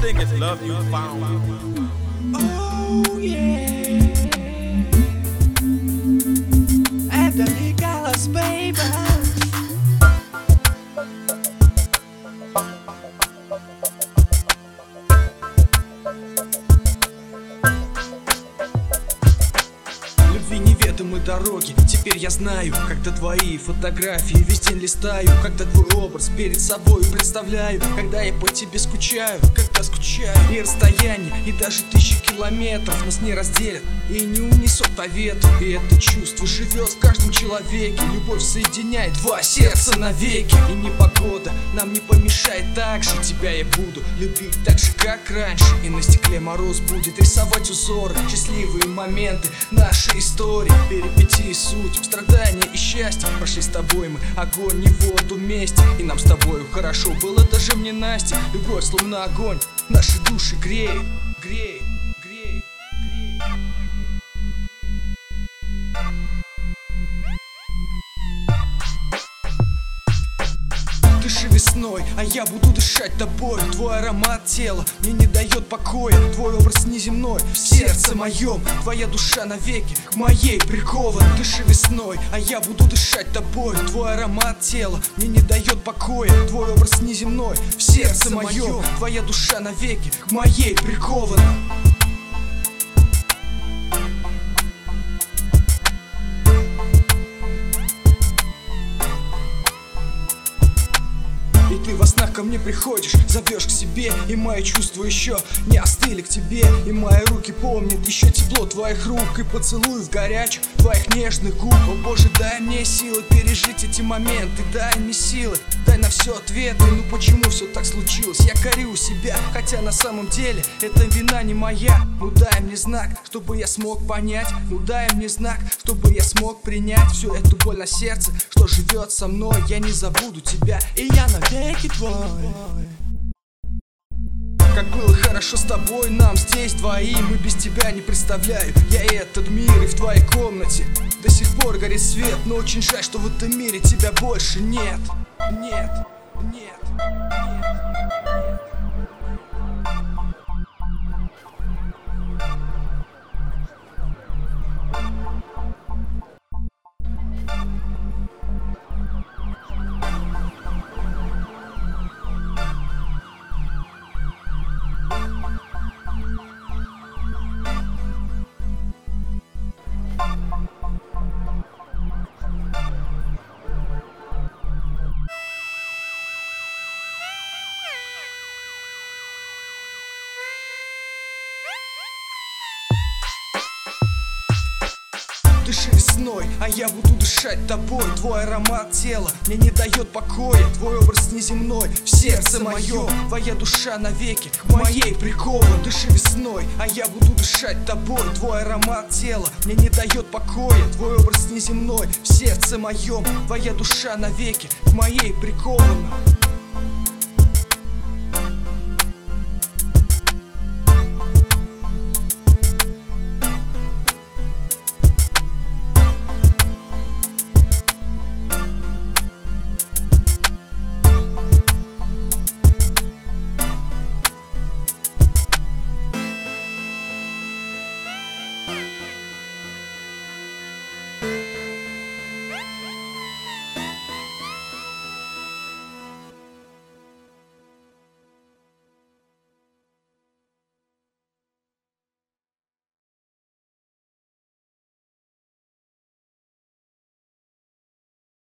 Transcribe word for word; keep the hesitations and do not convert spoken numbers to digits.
think it's love you found. Oh yeah. Это Николас, baby. Любви неведомы дороги. Теперь я знаю, когда твои фотографии весь день листаю, когда твой образ перед собой представляю, когда я по тебе скучаю, когда скучаю. И расстояние, и даже тысячи километров нас не разделят и не унесут по ветру. И это чувство живет в каждом человеке. Любовь соединяет два сердца навеки. И непогода нам не помешает так же. Тебя я буду любить так же, как раньше. И на стекле мороз будет рисовать узоры, счастливые моменты нашей истории, перипетии, суть, страдания и счастье. Прошли с тобой мы огонь и воду вместе, и нам с тобою хорошо было даже мне, Настя. Любовь словно огонь наши души греет, греет, греет, греет. Дыши весной, а я буду дышать тобой. Твой аромат тела мне не дает покоя. Твой образ неземной в сердце моем. Твоя душа навеки к моей прикована. Дыши весной, а я буду дышать тобой. Твой аромат тела мне не дает покоя. Твой образ неземной в сердце моем. Твоя душа навеки к моей прикована. И ты во снах ко мне приходишь, зовешь к себе, и мои чувства еще не остыли к тебе. И мои руки помнят еще тепло твоих рук и поцелуев горячих твоих нежных губ. О Боже, дай мне силы пережить эти моменты, дай мне силы, дай на все ответы. Ну почему все так случилось? Я корю себя, хотя на самом деле это вина не моя. Ну дай мне знак, чтобы я смог понять. Ну дай мне знак, чтобы я смог принять всю эту боль на сердце, что живет со мной. Я не забуду тебя, и я навеки твой. Как было хорошо с тобой нам здесь двоим, и без тебя не представляю я этот мир. И в твоей комнате до сих пор горит свет, но очень жаль, что в этом мире тебя больше нет. Нет, нет, нет. Дыши весной, а я буду дышать тобой. Твой аромат тела мне не дает покоя. Твой образ неземной в сердце моем. Твоя душа навеки к моей прикован. Дыши весной, а я буду дышать тобой. Твой аромат тела мне не дает покоя. Твой образ неземной в сердце моем. Твоя душа навеки к моей прикована.